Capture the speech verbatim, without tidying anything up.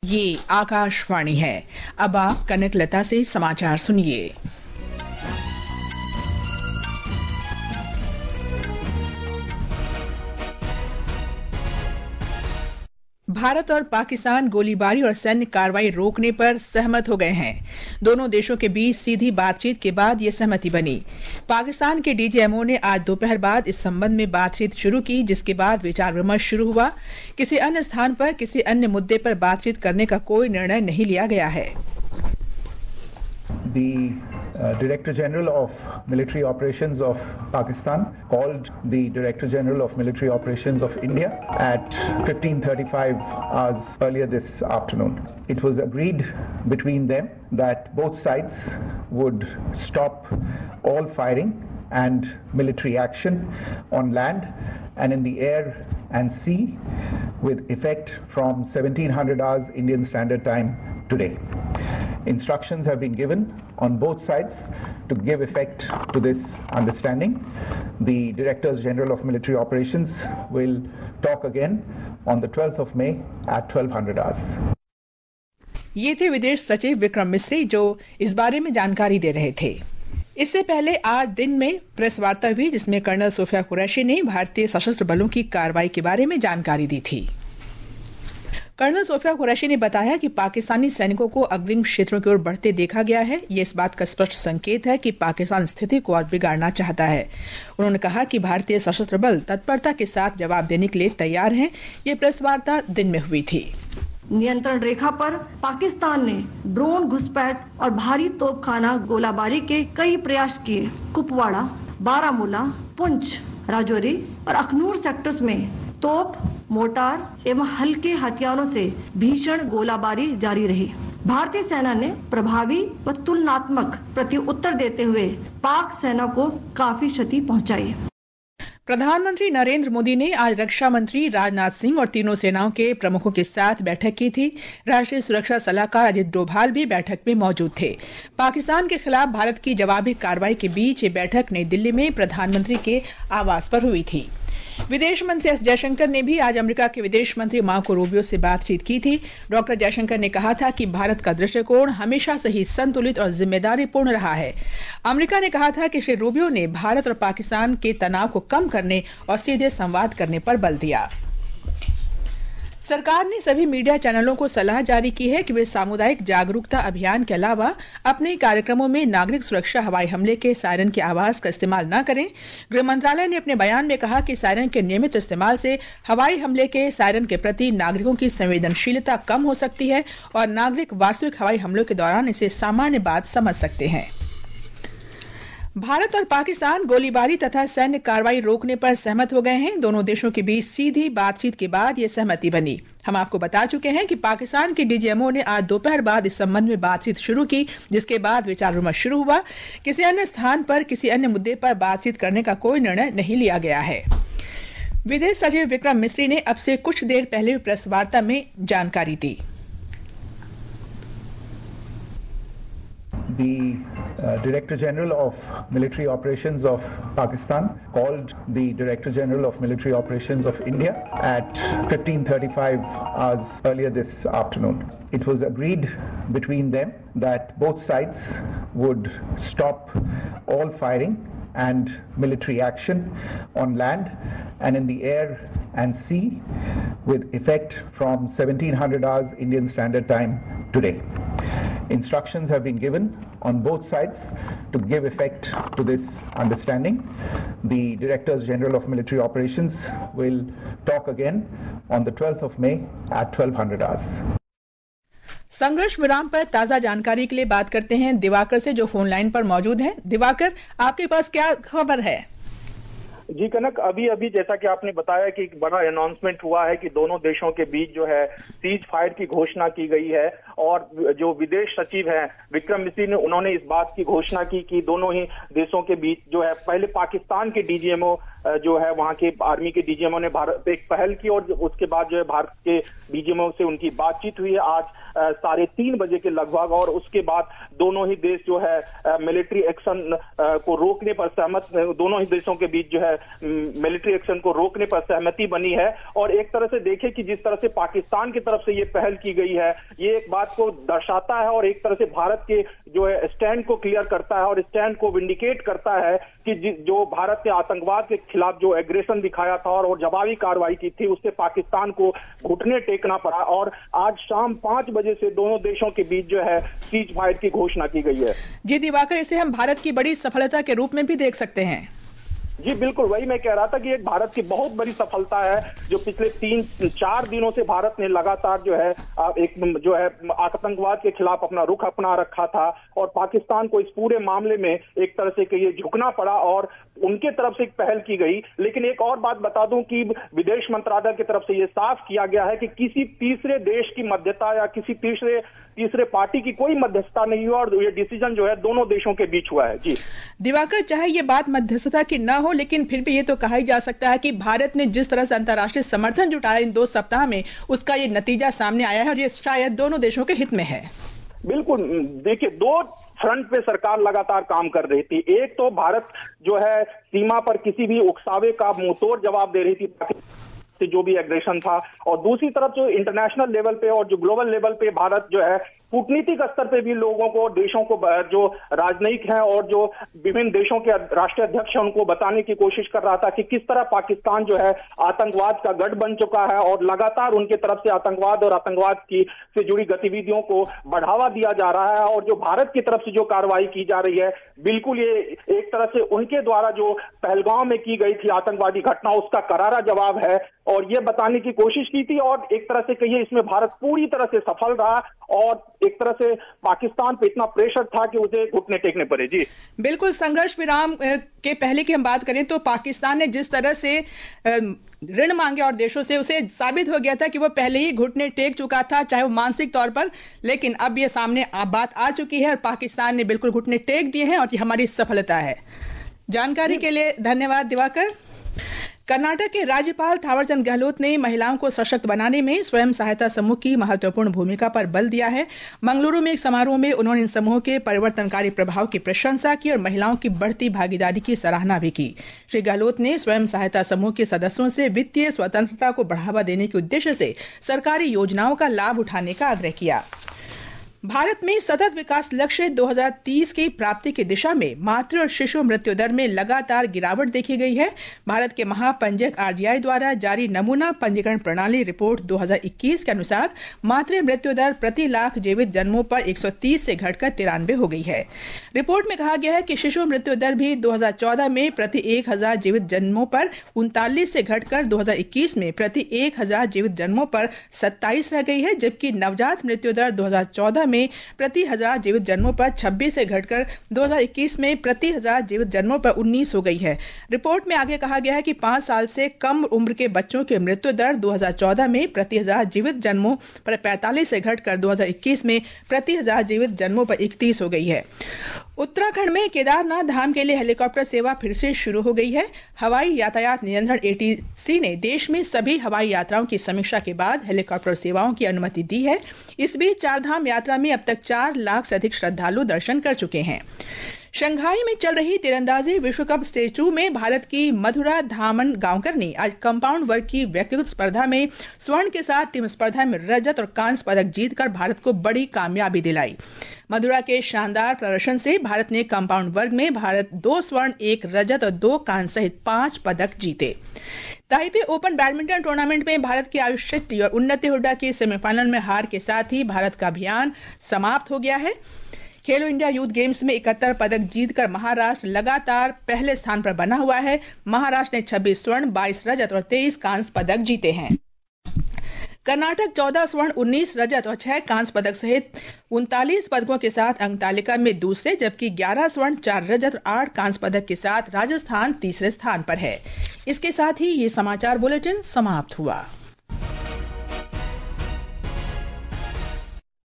ये आकाशवाणी है। अब आप कनक लता से समाचार सुनिए। भारत और पाकिस्तान गोलीबारी और सैन्य कार्रवाई रोकने पर सहमत हो गए हैं। दोनों देशों के बीच सीधी बातचीत के बाद ये सहमति बनी। पाकिस्तान के डीजीएमओ ने आज दोपहर बाद इस संबंध में बातचीत शुरू की, जिसके बाद विचार विमर्श शुरू हुआ। किसी अन्य स्थान पर किसी अन्य मुद्दे पर बातचीत करने का कोई निर्णय नहीं लिया गया है। The uh, Director General of Military Operations of Pakistan called the Director General of Military Operations of India at fifteen thirty-five hours earlier this afternoon. It was agreed between them that both sides would stop all firing and military action on land and in the air and sea with effect from seventeen hundred hours Indian Standard Time today. Instructions have been given on both sides to give effect to this understanding. The Directors General of Military Operations will talk again on the twelfth of May at twelve hundred hours. ये थे विदेश सचिव विक्रम मिस्री जो इस बारे में जानकारी दे रहे थे। इससे पहले आज दिन में प्रेस वार्ता हुई, जिसमें कर्नल सोफिया कुरैशी ने भारतीय सशस्त्र बलों की कार्रवाई के बारे में जानकारी दी थी। कर्नल सोफिया कुरैशी ने बताया कि पाकिस्तानी सैनिकों को अग्रिम क्षेत्रों की ओर बढ़ते देखा गया है। ये इस बात का स्पष्ट संकेत है कि पाकिस्तान स्थिति को और बिगाड़ना चाहता है। उन्होंने कहा कि भारतीय सशस्त्र बल तत्परता के साथ जवाब देने के लिए तैयार हैं। ये प्रेस वार्ता दिन में हुई थी। नियंत्रण रेखा पर पाकिस्तान ने ड्रोन घुसपैठ और भारी तोपखाना गोलाबारी के कई प्रयास किए। कुपवाड़ा, बारामूला, पुंछ, राजौरी और अखनूर सेक्टर्स में तोप, मोर्टार एवं हल्के हथियारों से भीषण गोलाबारी जारी रही। भारतीय सेना ने प्रभावी व तुलनात्मक प्रत्युत्तर देते हुए पाक सेना को काफी क्षति पहुंचाई। प्रधानमंत्री नरेंद्र मोदी ने आज रक्षा मंत्री राजनाथ सिंह और तीनों सेनाओं के प्रमुखों के साथ बैठक की थी। राष्ट्रीय सुरक्षा सलाहकार अजित डोभाल भी बैठक में मौजूद थे। पाकिस्तान के खिलाफ भारत की जवाबी कार्रवाई के बीच ये बैठक नई दिल्ली में प्रधानमंत्री के आवास पर हुई थी। विदेश मंत्री एस जयशंकर ने भी आज अमेरिका के विदेश मंत्री मार्को रूबियो से बातचीत की थी। डॉक्टर जयशंकर ने कहा था कि भारत का दृष्टिकोण हमेशा से ही संतुलित और जिम्मेदारीपूर्ण रहा है। अमेरिका ने कहा था कि श्री रूबियो ने भारत और पाकिस्तान के तनाव को कम करने और सीधे संवाद करने पर बल दिया। सरकार ने सभी मीडिया चैनलों को सलाह जारी की है कि वे सामुदायिक जागरूकता अभियान के अलावा अपने कार्यक्रमों में नागरिक सुरक्षा हवाई हमले के सायरन की आवाज का इस्तेमाल न करें। गृह मंत्रालय ने अपने बयान में कहा कि सायरन के नियमित इस्तेमाल से हवाई हमले के सायरन के प्रति नागरिकों की संवेदनशीलता कम हो सकती है और नागरिक वास्तविक हवाई हमलों के दौरान इसे सामान्य बात समझ सकते हैं। भारत और पाकिस्तान गोलीबारी तथा सैन्य कार्रवाई रोकने पर सहमत हो गए हैं। दोनों देशों के बीच सीधी बातचीत के बाद ये सहमति बनी। हम आपको बता चुके हैं कि पाकिस्तान के डीजीएमओ ने आज दोपहर बाद इस संबंध में बातचीत शुरू की, जिसके बाद विचार विमर्श शुरू हुआ। किसी अन्य स्थान पर किसी अन्य मुद्दे पर बातचीत करने का कोई निर्णय नहीं लिया गया है। विदेश सचिव विक्रम मिस्री ने अब से कुछ देर पहले प्रेस वार्ता में जानकारी दी। The uh, Director General of Military Operations of Pakistan called the Director General of Military Operations of India at fifteen thirty-five hours earlier this afternoon. It was agreed between them that both sides would stop all firing and military action on land and in the air and sea with effect from seventeen hundred hours Indian Standard Time today. Instructions have been given on both sides to give effect to this understanding. The Directors General of Military Operations will talk again on the twelfth of May at twelve hundred hours. संघर्ष विराम पर ताजा जानकारी के लिए बात करते हैं दिवाकर से, जो फोन लाइन पर मौजूद हैं। दिवाकर, आपके पास क्या खबर है? जी कनक, अभी अभी जैसा कि आपने बताया कि एक बड़ा अनाउंसमेंट हुआ है कि दोनों देशों के बीच जो है सीज फायर की घोषणा की गई है और जो विदेश सचिव हैं विक्रम मिस्री ने उन्होंने इस बात की घोषणा की कि दोनों ही देशों के बीच जो है, पहले पाकिस्तान के डीजीएमओ जो है वहां के आर्मी के डीजीएमओ ने भारत पे एक पहल की और उसके बाद जो है भारत के डीजीएमओ से उनकी बातचीत हुई है आज साढ़े तीन बजे के लगभग, और उसके बाद दोनों ही देश जो है मिलिट्री एक्शन को रोकने पर सहमत, दोनों ही देशों के बीच जो है मिलिट्री एक्शन को रोकने पर सहमति बनी है। और एक तरह से देखें कि जिस तरह से पाकिस्तान की तरफ से ये पहल की गई है, ये एक बात को दर्शाता है और एक तरह से भारत के जो है स्टैंड को क्लियर करता है और स्टैंड को विंडिकेट करता है कि जो भारत ने आतंकवाद के खिलाफ जो एग्रेशन दिखाया था और, और जवाबी कार्रवाई की थी, उससे पाकिस्तान को घुटने टेकना पड़ा। और आज शाम पांच बजे से दोनों देशों के बीच जो है सीज फायर की घोषणा की गई है। जी दिवाकर, इसे हम भारत की बड़ी सफलता के रूप में भी देख सकते हैं। जी बिल्कुल, वही मैं कह रहा था कि एक भारत की बहुत बड़ी सफलता है जो पिछले तीन चार दिनों से भारत ने लगातार जो है एक जो है आतंकवाद के खिलाफ अपना रुख अपना रखा था और पाकिस्तान को इस पूरे मामले में एक तरह से कहिए झुकना पड़ा और उनके तरफ से एक पहल की गई। लेकिन एक और बात बता दूं कि विदेश मंत्रालय की तरफ से यह साफ किया गया है कि किसी तीसरे देश की मध्यस्थता या किसी तीसरे तीसरे पार्टी की कोई मध्यस्थता नहीं हुआ और ये डिसीजन जो है दोनों देशों के बीच हुआ है। जी दिवाकर, चाहे ये बात मध्यस्थता की न हो, लेकिन फिर भी ये तो कहा ही जा सकता है कि भारत ने जिस तरह से अंतर्राष्ट्रीय समर्थन जुटाया इन दो सप्ताह में, उसका ये नतीजा सामने आया है और ये शायद दोनों देशों के हित में है। बिल्कुल, देखिए दो फ्रंट पे सरकार लगातार काम कर रही थी। एक तो भारत जो है सीमा पर किसी भी उकसावे का मुंहतोड़ जवाब दे रही थी से जो भी एग्रेशन था, और दूसरी तरफ जो इंटरनेशनल लेवल पे और जो ग्लोबल लेवल पे भारत जो है कूटनीतिक स्तर पे भी लोगों को, देशों को, जो राजनयिक हैं और जो विभिन्न देशों के राष्ट्रीय अध्यक्ष हैं उनको बताने की कोशिश कर रहा था कि किस तरह पाकिस्तान जो है आतंकवाद का गढ़ बन चुका है और लगातार उनके तरफ से आतंकवाद और आतंकवाद की से जुड़ी गतिविधियों को बढ़ावा दिया जा रहा है। और जो भारत की तरफ से जो कार्रवाई की जा रही है, बिल्कुल ये एक तरह से उनके द्वारा जो पहलगांव में की गई थी आतंकवादी घटना, उसका करारा जवाब है और ये बताने की कोशिश की थी। और एक तरह से कहिए इसमें भारत पूरी तरह से सफल रहा और एक तरह से पाकिस्तान पे इतना प्रेशर था कि उसे घुटने टेकने पड़े। जी बिल्कुल, संघर्ष विराम के पहले की हम बात करें तो पाकिस्तान ने जिस तरह से ऋण मांगे और देशों से, उसे साबित हो गया था कि वो पहले ही घुटने टेक चुका था, चाहे वो मानसिक तौर पर, लेकिन अब ये सामने बात आ चुकी है और पाकिस्तान ने बिल्कुल घुटने टेक दिए हैं और ये हमारी सफलता है। जानकारी के लिए धन्यवाद दिवाकर। कर्नाटक के राज्यपाल थावरचंद गहलोत ने महिलाओं को सशक्त बनाने में स्वयं सहायता समूह की महत्वपूर्ण भूमिका पर बल दिया है। मंगलुरु में एक समारोह में उन्होंने इन समूहों के परिवर्तनकारी प्रभाव की प्रशंसा की और महिलाओं की बढ़ती भागीदारी की सराहना भी की। श्री गहलोत ने स्वयं सहायता समूह के सदस्यों से वित्तीय स्वतंत्रता को बढ़ावा देने के उद्देश्य से सरकारी योजनाओं का लाभ उठाने का आग्रह किया। भारत में सतत विकास लक्ष्य दो हज़ार तीस की प्राप्ति की दिशा में मातृ और शिशु मृत्यु दर में लगातार गिरावट देखी गई है। भारत के महापंजीयक आरजीआई द्वारा जारी नमूना पंजीकरण प्रणाली रिपोर्ट दो हज़ार इक्कीस के अनुसार मातृ मृत्यु दर प्रति लाख जीवित जन्मों पर एक सौ तीस से घटकर तिरानवे हो गई है। रिपोर्ट में कहा गया है कि शिशु मृत्यु दर भी दो हज़ार चौदह में प्रति एक हजार जीवित जन्मों पर उनतालीस से घटकर दो हज़ार इक्कीस में प्रति एक हजार जीवित जन्मों पर सत्ताईस रह गई है, जबकि नवजात मृत्यु दर दो हज़ार चौदह में प्रति हजार जीवित जन्मों पर छब्बीस से घटकर दो हज़ार इक्कीस में प्रति हजार जीवित जन्मों पर उन्नीस हो गई है। रिपोर्ट में आगे कहा गया है कि पांच साल से कम उम्र के बच्चों की मृत्यु दर दो हज़ार चौदह में प्रति हजार जीवित जन्मों पर पैंतालीस से घटकर दो हज़ार इक्कीस में प्रति हजार जीवित जन्मों पर इकतीस हो गई है। उत्तराखंड में केदारनाथ धाम के लिए हेलीकॉप्टर सेवा फिर से शुरू हो गई है। हवाई यातायात नियंत्रण एटीसी ने देश में सभी हवाई यात्राओं की समीक्षा के बाद हेलीकॉप्टर सेवाओं की अनुमति दी है। इस बीच चारधाम यात्रा में अब तक चार लाख से अधिक श्रद्धालु दर्शन कर चुके हैं। शंघाई में चल रही तीरंदाजी विश्व कप स्टेज टू में भारत की मधुरा धामन गांवकर ने आज कंपाउंड वर्ग की व्यक्तिगत स्पर्धा में स्वर्ण के साथ टीम स्पर्धा में रजत और कांस्य पदक जीतकर भारत को बड़ी कामयाबी दिलाई। मधुरा के शानदार प्रदर्शन से भारत ने कंपाउंड वर्ग में भारत दो स्वर्ण, एक रजत और दो कांस्य सहित पांच पदक जीते। ताइपे ओपन बैडमिंटन टूर्नामेंट में भारत की आयुष शेट्टी और उन्नति हुड्डा की सेमीफाइनल में हार के साथ ही भारत का अभियान समाप्त हो गया है। खेलो इंडिया यूथ गेम्स में इकहत्तर पदक जीतकर महाराष्ट्र लगातार पहले स्थान पर बना हुआ है। महाराष्ट्र ने छब्बीस स्वर्ण, बाईस रजत और तेईस कांस्य पदक जीते हैं। कर्नाटक चौदह स्वर्ण, उन्नीस रजत और छह कांस्य पदक सहित उनतालीस पदकों के साथ अंक तालिका में दूसरे, जबकि ग्यारह स्वर्ण, चार रजत और आठ कांस्य पदक के साथ राजस्थान तीसरे स्थान पर है। इसके साथ ही ये समाचार बुलेटिन समाप्त हुआ।